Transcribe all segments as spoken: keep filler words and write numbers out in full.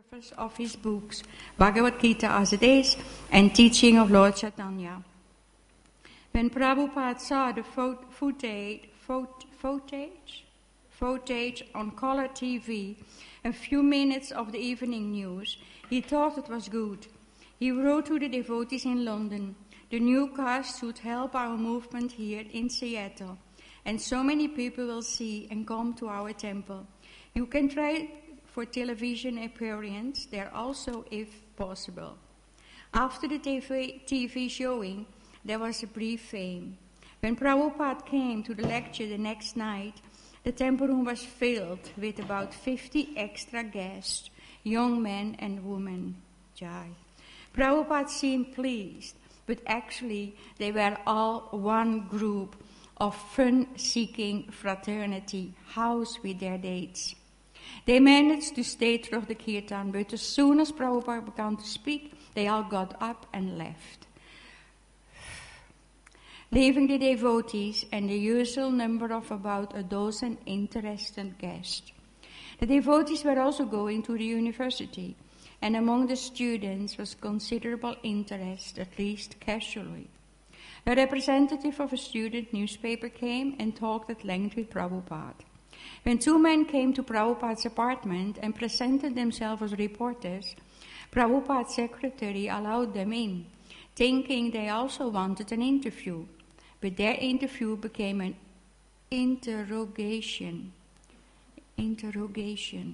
covers of his books, Bhagavad Gita as it is, and Teaching of Lord Chaitanya. When Prabhupada saw the footage, footage, footage on color T V, a few minutes of the evening news, he thought it was good. He wrote to the devotees in London, the new cast should help our movement here in Seattle, and so many people will see and come to our temple. You can try for television appearance there also if possible. After the T V, T V showing, there was a brief fame. When Prabhupada came to the lecture the next night, the temple room was filled with about fifty extra guests, young men and women. Jai. Prabhupada seemed pleased, but actually they were all one group of fun-seeking fraternity, housed with their dates. They managed to stay through the kirtan, but as soon as Prabhupada began to speak, they all got up and left, leaving the devotees and the usual number of about a dozen interested guests. The devotees were also going to the university, and among the students was considerable interest, at least casually. A representative of a student newspaper came and talked at length with Prabhupada. When two men came to Prabhupada's apartment and presented themselves as reporters, Prabhupada's secretary allowed them in, thinking they also wanted an interview. But their interview became an interrogation. Interrogation.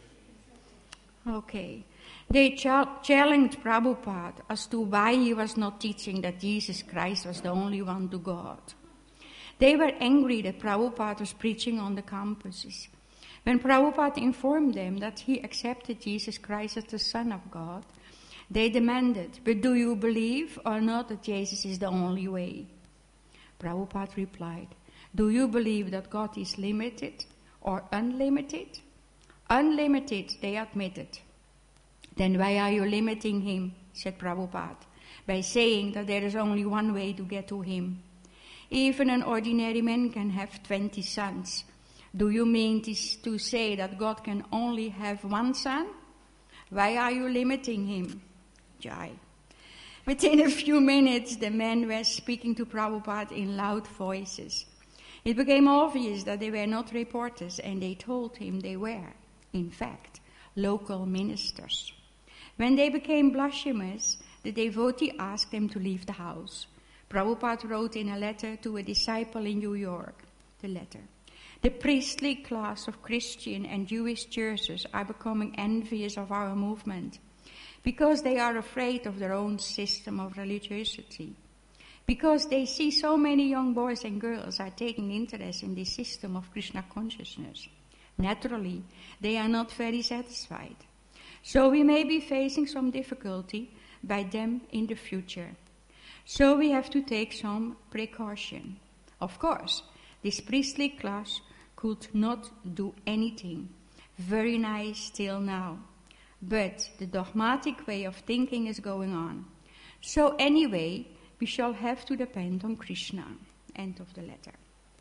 Okay. They ch- challenged Prabhupada as to why he was not teaching that Jesus Christ was the only one to God. They were angry that Prabhupada was preaching on the campuses. When Prabhupada informed them that he accepted Jesus Christ as the Son of God, they demanded, "But do you believe or not that Jesus is the only way?" Prabhupada replied, "Do you believe that God is limited or unlimited?" "Unlimited," they admitted. "Then why are you limiting him?" said Prabhupada, "by saying that there is only one way to get to him. Even an ordinary man can have twenty sons. Do you mean this to say that God can only have one son? Why are you limiting him?" Jai. Within a few minutes, the men were speaking to Prabhupada in loud voices. It became obvious that they were not reporters, and they told him they were, in fact, local ministers. When they became blasphemous, the devotee asked them to leave the house. Prabhupada wrote in a letter to a disciple in New York, the letter, "The priestly class of Christian and Jewish churches are becoming envious of our movement because they are afraid of their own system of religiosity. Because they see so many young boys and girls are taking interest in this system of Krishna consciousness. Naturally, they are not very satisfied. So we may be facing some difficulty by them in the future. So we have to take some precaution. Of course, this priestly class could not do anything. Very nice till now. But the dogmatic way of thinking is going on. So anyway, we shall have to depend on Krishna." End of the letter.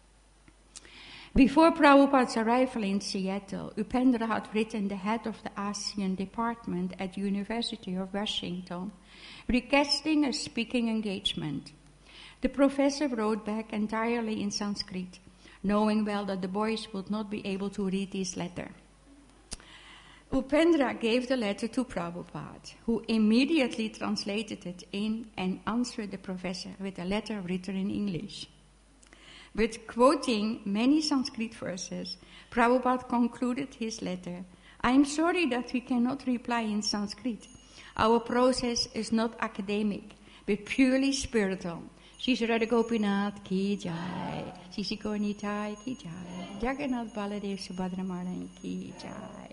Before Prabhupada's arrival in Seattle, Upendra had written the head of the ASEAN department at the University of Washington, requesting a speaking engagement. The professor wrote back entirely in Sanskrit, knowing well that the boys would not be able to read this letter. Upendra gave the letter to Prabhupada, who immediately translated it in and answered the professor with a letter written in English. But quoting many Sanskrit verses, Prabhupada concluded his letter, "I am sorry that we cannot reply in Sanskrit. Our process is not academic, but purely spiritual. Shri Radha Gopinath ki jai, Shri Nitai ki jai, Jagannath Baladev Subhadra Maharani ki jai."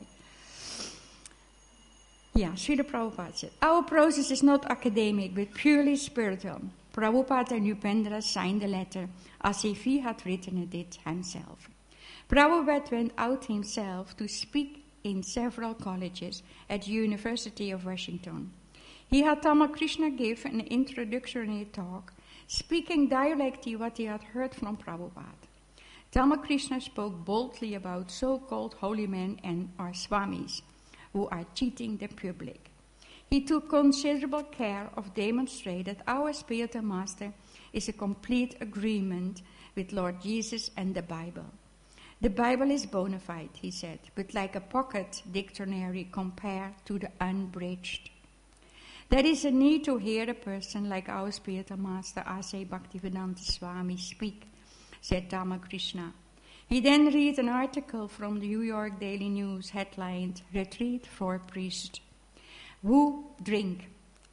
Yeah, Srila Prabhupada said, "Our process is not academic, but purely spiritual." Prabhupada and Upendra signed the letter as if he had written it himself. Prabhupada went out himself to speak in several colleges at the University of Washington. He had Ramakrishna give an introductory talk, speaking directly what he had heard from Prabhupada. Ramakrishna spoke boldly about so-called holy men and our swamis, who are cheating the public. He took considerable care of demonstrating that our spiritual master is a complete agreement with Lord Jesus and the Bible. The Bible is bona fide, he said, but like a pocket dictionary compared to the unbridged. There is a need to hear a person like our spiritual master, A C Bhaktivedanta Swami, speak, said Ramakrishna. He then read an article from the New York Daily News headlined, Retreat for Priest. Who drink?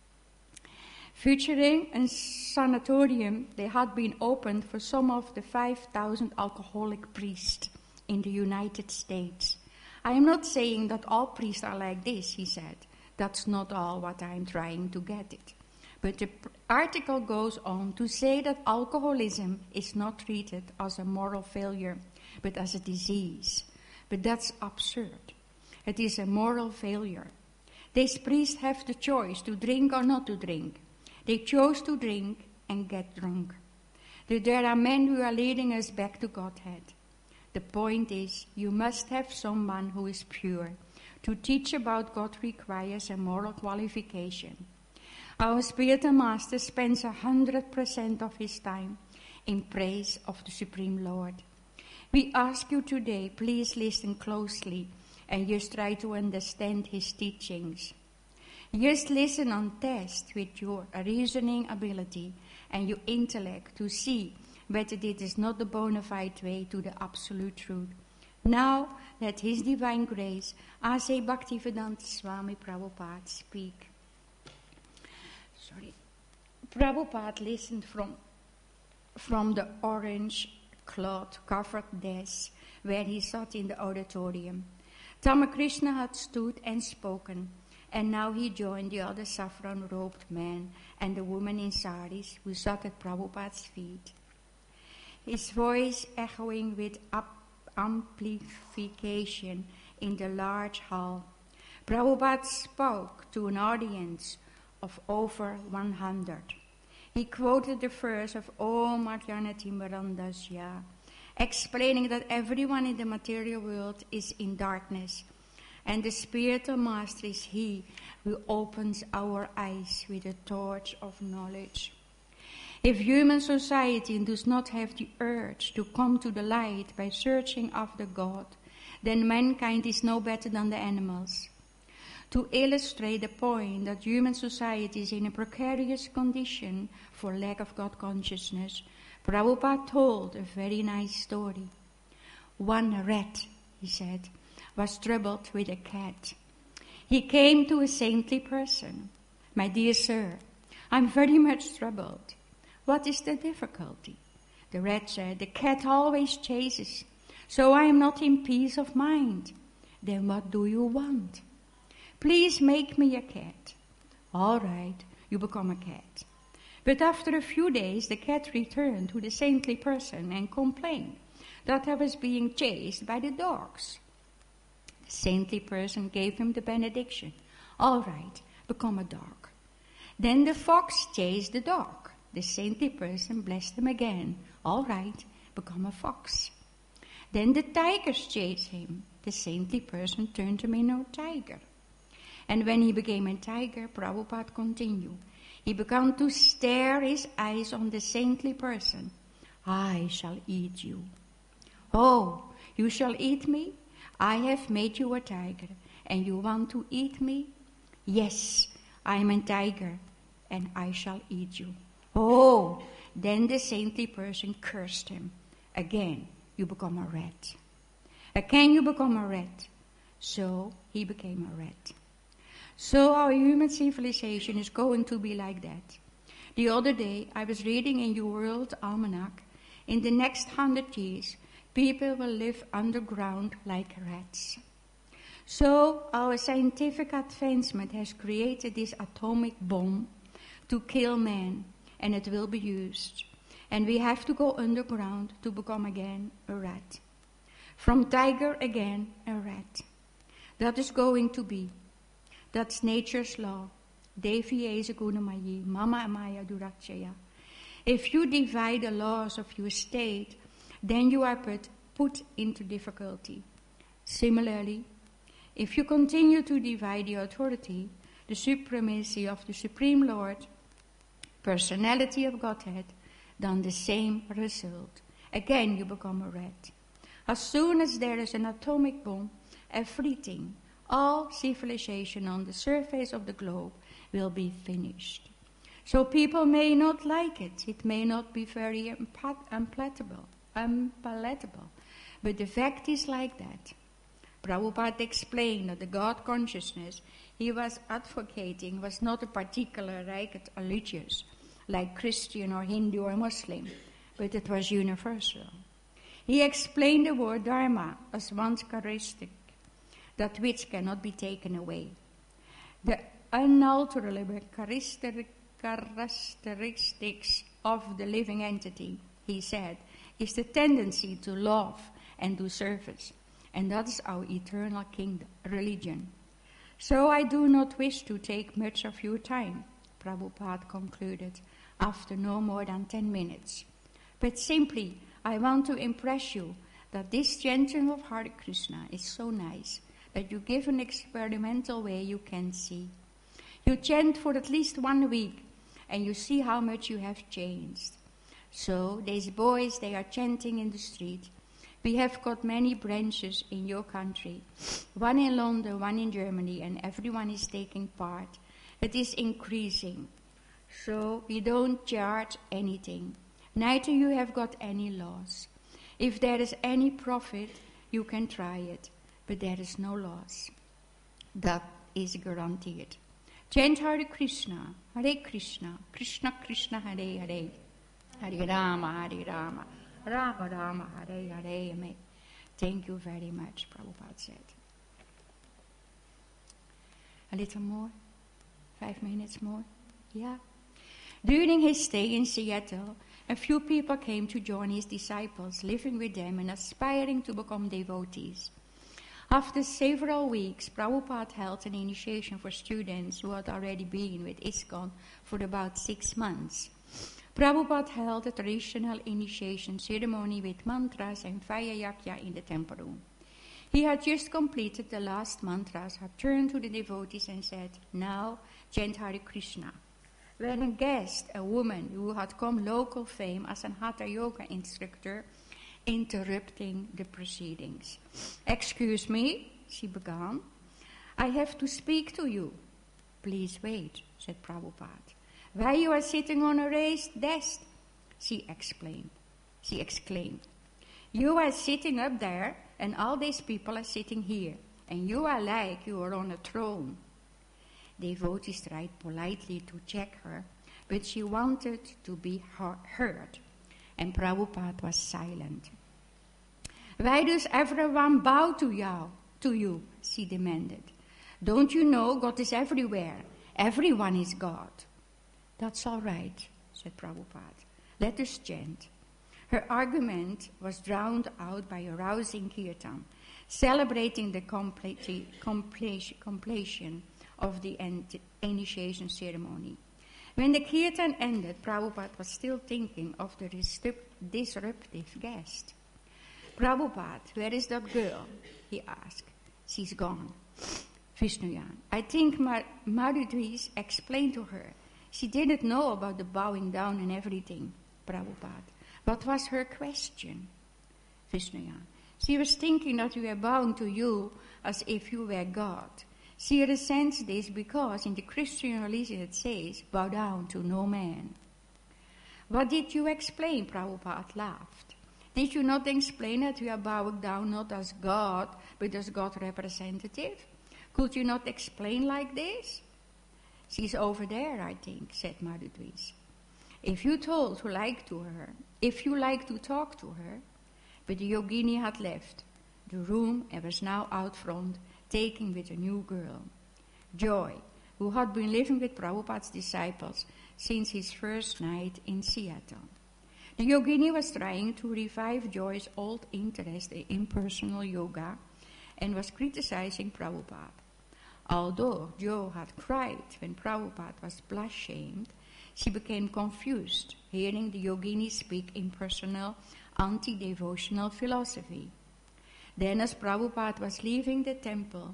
Featuring a sanatorium, they had been opened for some of the five thousand alcoholic priests in the United States. I am not saying that all priests are like this, he said. That's not all what I am trying to get at. But the article goes on to say that alcoholism is not treated as a moral failure, but as a disease. But that's absurd. It is a moral failure. These priests have the choice to drink or not to drink. They chose to drink and get drunk. There are men who are leading us back to Godhead. The point is, you must have someone who is pure. To teach about God requires a moral qualification. Our spiritual master spends a hundred percent of his time in praise of the Supreme Lord. We ask you today, please listen closely and just try to understand his teachings. Just listen on test with your reasoning ability and your intellect to see whether it is not the bona fide way to the absolute truth. Now let His Divine Grace, A C Bhaktivedanta Swami Prabhupada, speak. Sorry. Prabhupada listened from, from the orange cloth covered desk where he sat in the auditorium. Ramakrishna had stood and spoken, and now he joined the other saffron-robed man and the woman in saris who sat at Prabhupada's feet. His voice echoing with up amplification in the large hall. Prabhupada spoke to an audience of over one hundred. He quoted the verse of Om Ajnana-Timmirandasya, explaining that everyone in the material world is in darkness, and the spiritual master is he who opens our eyes with a torch of knowledge. If human society does not have the urge to come to the light by searching after God, then mankind is no better than the animals. To illustrate the point that human society is in a precarious condition for lack of God consciousness, Prabhupada told a very nice story. One rat, he said, was troubled with a cat. He came to a saintly person. My dear sir, I'm very much troubled. What is the difficulty? The rat said, the cat always chases, so I am not in peace of mind. Then what do you want? Please make me a cat. All right, you become a cat. But after a few days, the cat returned to the saintly person and complained that I was being chased by the dogs. The saintly person gave him the benediction. All right, become a dog. Then the fox chased the dog. The saintly person blessed him again. All right, become a fox. Then the tigers chased him. The saintly person turned him into a tiger. And when he became a tiger, Prabhupada continued, he began to stare his eyes on the saintly person. I shall eat you. Oh, you shall eat me? I have made you a tiger, and you want to eat me? Yes, I am a tiger, and I shall eat you. Oh, then the saintly person cursed him. Again, you become a rat. Again, you become a rat. So he became a rat. So our human civilization is going to be like that. The other day, I was reading in your World Almanac, in the next hundred years, people will live underground like rats. So our scientific advancement has created this atomic bomb to kill man, and it will be used. And we have to go underground to become again a rat. From tiger again, a rat. That is going to be. That's nature's law. Devi esa gunamayi, mama amaya durachaya. If you defy the laws of your state, then you are put, put into difficulty. Similarly, If you continue to divide the authority, the supremacy of the Supreme Lord, personality of Godhead, then the same result. Again, you become a rat. As soon as there is an atomic bomb, everything, all civilization on the surface of the globe will be finished. So people may not like it. It may not be very unpalatable, unpalatable. But the fact is like that. Prabhupada explained that the God consciousness he was advocating was not a particular ragged religious, like Christian or Hindu or Muslim, but it was universal. He explained the word dharma as one characteristic, that which cannot be taken away. The unalterable characteristics of the living entity, he said, is the tendency to love and do service. And that is our eternal kingdom, religion. So I do not wish to take much of your time, Prabhupada concluded, after no more than ten minutes. But simply, I want to impress you that this chanting of Hare Krishna is so nice that you give an experimental way you can see. You chant for at least one week, and you see how much you have changed. So, these boys, they are chanting in the street. We have got many branches in your country, one in London, one in Germany, and everyone is taking part. It is increasing. So, we don't charge anything. Neither you have got any loss. If there is any profit, you can try it, but there is no loss. That is guaranteed. Chant Hare Krishna, Hare Krishna, Krishna Krishna, Hare Hare, Hare Rama, Hare Rama, Rama Rama, Hare Hare. Thank you very much, Prabhupada said. A little more? Five minutes more? Yeah. During his stay in Seattle, a few people came to join his disciples, living with them and aspiring to become devotees. After several weeks, Prabhupada held an initiation for students who had already been with ISKCON for about six months. Prabhupada held a traditional initiation ceremony with mantras and Vayayakya in the temple room. He had just completed the last mantras, had turned to the devotees and said, "Now chant Hare Krishna." When a guest, a woman who had come local fame as an Hatha Yoga instructor, interrupting the proceedings. "Excuse me," she began. "I have to speak to you." "Please wait," said Prabhupada. "Why you are sitting on a raised desk?" She explained. She exclaimed. "You are sitting up there, and all these people are sitting here, and you are like you are on a throne." Devotees tried politely to check her, but she wanted to be heard, and Prabhupada was silent. "Why does everyone bow to you, to you?" she demanded. "Don't you know God is everywhere? Everyone is God." "That's all right," said Prabhupada. "Let us chant." Her argument was drowned out by a rousing kirtan, celebrating the complete, complete, completion of the initiation ceremony. When the kirtan ended, Prabhupada was still thinking of the disruptive guest. "Prabhupada, where is that girl?" he asked. "She's gone." Vishnuyan, "I think Mar- Marudris explained to her. She didn't know about the bowing down and everything." Prabhupada, "What was her question?" Vishnuyan, "She was thinking that we were bowing to you as if you were God. She resents this because in the Christian religion it says, 'Bow down to no man.'" "What did you explain?" Prabhupada laughed. "Did you not explain that we are bowing down not as God, but as God's representative? Could you not explain like this?" "She's over there, I think," said Marudris. "If you told to like to her, if you like to talk to her." But the yogini had left the room and was now out front, taking with a new girl, Joy, who had been living with Prabhupada's disciples since his first night in Seattle. The yogini was trying to revive Joy's old interest in impersonal yoga and was criticizing Prabhupada. Although Jo had cried when Prabhupada was blasphemous, she became confused hearing the yogini speak impersonal, anti-devotional philosophy. Then, as Prabhupada was leaving the temple,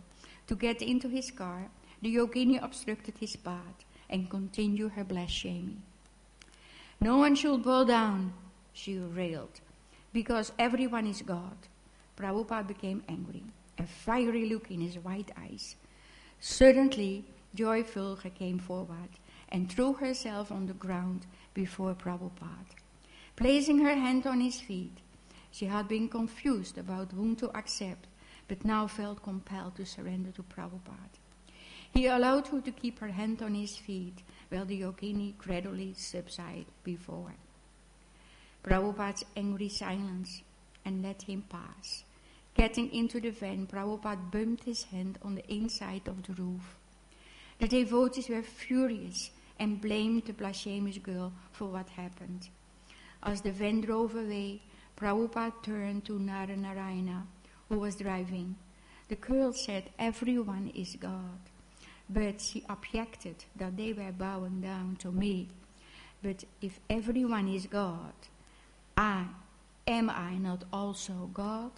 to get into his car, the yogini obstructed his path and continued her blasphemy. "No one should bow down," she railed, "because everyone is God." Prabhupada became angry, a fiery look in his white eyes. Suddenly, Joy Fulger came forward and threw herself on the ground before Prabhupada. Placing her hand on his feet, she had been confused about whom to accept, but now felt compelled to surrender to Prabhupada. He allowed her to keep her hand on his feet while the yogini gradually subsided before Prabhupada's angry silence and let him pass. Getting into the van, Prabhupada bumped his hand on the inside of the roof. The devotees were furious and blamed the blasphemous girl for what happened. As the van drove away, Prabhupada turned to Naranarayana, who was driving. The girl said, "Everyone is God." But she objected that they were bowing down to me. "But if everyone is God, I, am I not also God?"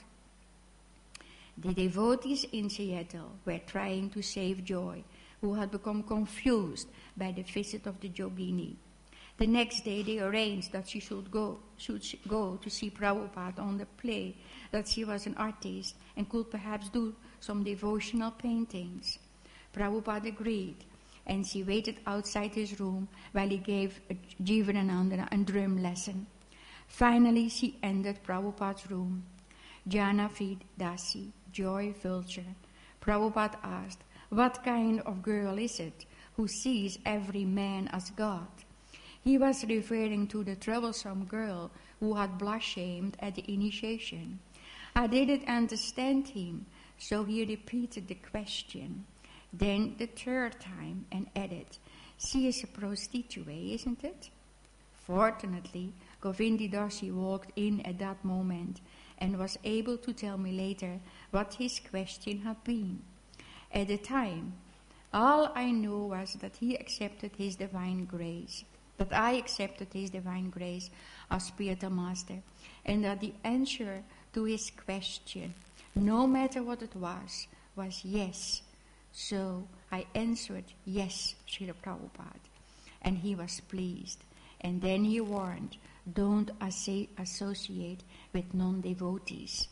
The devotees in Seattle were trying to save Joy, who had become confused by the visit of the yogini. The next day they arranged that she should go, should go to see Prabhupada on the play, that she was an artist and could perhaps do some devotional paintings. Prabhupada agreed, and she waited outside his room while he gave Jivanananda a drum lesson. Finally, she entered Prabhupada's room. Janavi Dasi, Joy Fulger. Prabhupada asked, "What kind of girl is it who sees every man as God?" He was referring to the troublesome girl who had blasphemed at the initiation. I didn't understand him, so he repeated the question. Then the third time and added, "She is a prostitute, isn't it?" Fortunately, Govindi Dasi walked in at that moment and was able to tell me later what his question had been. At the time, all I knew was that he accepted his divine grace, that I accepted his divine grace as spiritual master, and that the answer to his question, no matter what it was, was yes. So I answered, "Yes, Srila Prabhupada," and he was pleased. And then he warned, "Don't as- associate with non-devotees."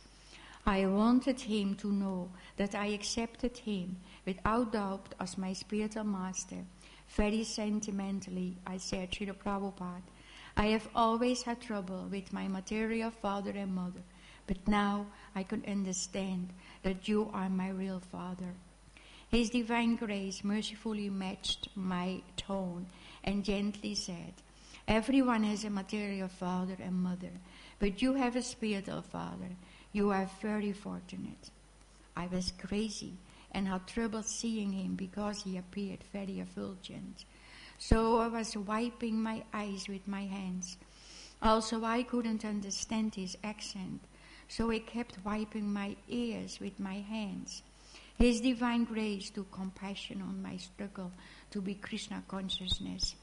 I wanted him to know that I accepted him without doubt as my spiritual master. Very sentimentally, I said, "Srila Prabhupada, I have always had trouble with my material father and mother, but now I can understand that you are my real father." His divine grace mercifully matched my tone and gently said, "Everyone has a material father and mother, but you have a spiritual father. You are very fortunate." I was crazy and had trouble seeing him because he appeared very effulgent. So I was wiping my eyes with my hands. Also, I couldn't understand his accent, so I kept wiping my ears with my hands. His divine grace took compassion on my struggle to be Krishna consciousness.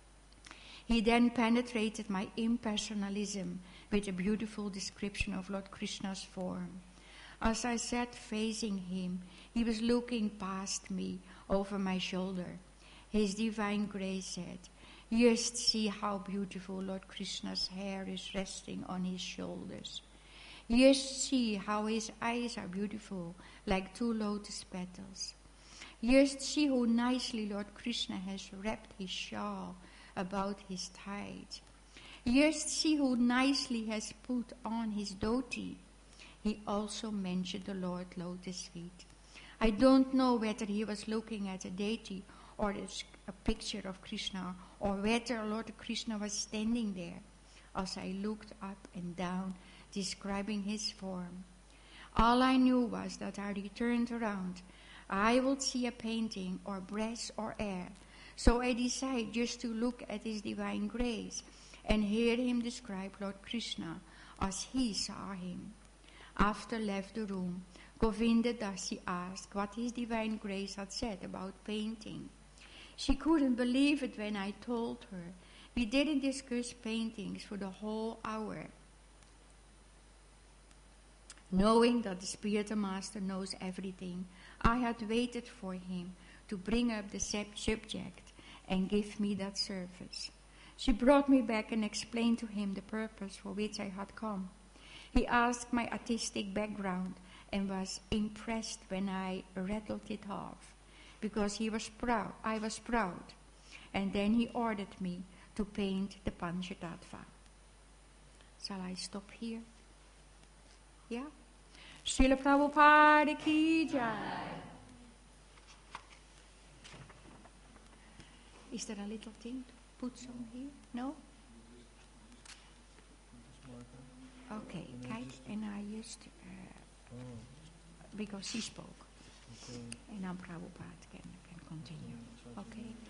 He then penetrated my impersonalism with a beautiful description of Lord Krishna's form. As I sat facing him, he was looking past me over my shoulder. His divine grace said, "Just see how beautiful Lord Krishna's hair is resting on his shoulders. Just see how his eyes are beautiful, like two lotus petals. Just see how nicely Lord Krishna has wrapped his shawl about his thighs. Just see how nicely he has put on his dhoti." He also mentioned the Lord Lotus feet. I don't know whether he was looking at a deity or a picture of Krishna, or whether Lord Krishna was standing there as I looked up and down, describing his form. All I knew was that I returned around. I would see a painting or breath or air, so I decided just to look at his divine grace and hear him describe Lord Krishna as he saw him. After left the room, Govinda Dasi asked what his divine grace had said about painting. She couldn't believe it when I told her. We didn't discuss paintings for the whole hour. Knowing that the spiritual master knows everything, I had waited for him to bring up the sub- subject and give me that service. She brought me back and explained to him the purpose for which I had come. He asked my artistic background and was impressed when I rattled it off, because he was proud, I was proud. And then he ordered me to paint the Panchatattva. Shall I stop here? Yeah? Srila Prabhupada ki jai. Is there a little thing to put some here? No? Okay, kijk, en I just, uh, because she spoke. And now Prabhupada can, can continue. Okay?